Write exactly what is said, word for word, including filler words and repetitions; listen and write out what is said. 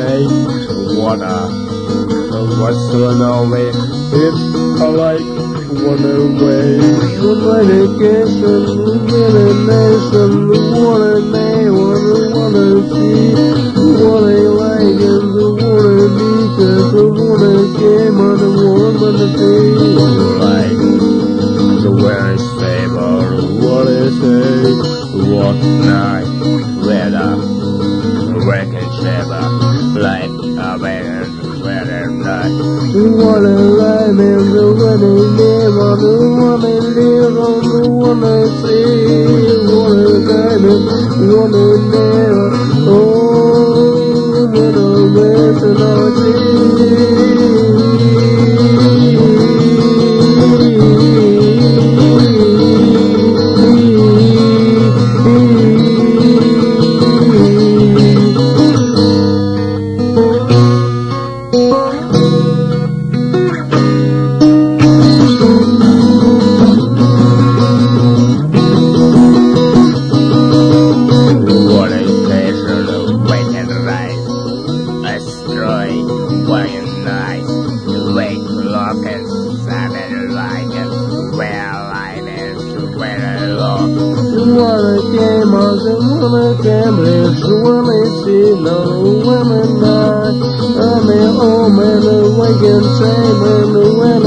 say, what a, what's the way? It's a like one away. What a guess and get a nation, what a name, what a what a see, what a like and what a need, what a game on the woman to be like the wearing saber, what is it, what night, weather, working saber, like a man, weather night. What a life and the one I live on, the one I live on, the one I see, what a diamond, what a nail, oh, what a waste and I see. Women die, I'm an old man, awake and shame, and when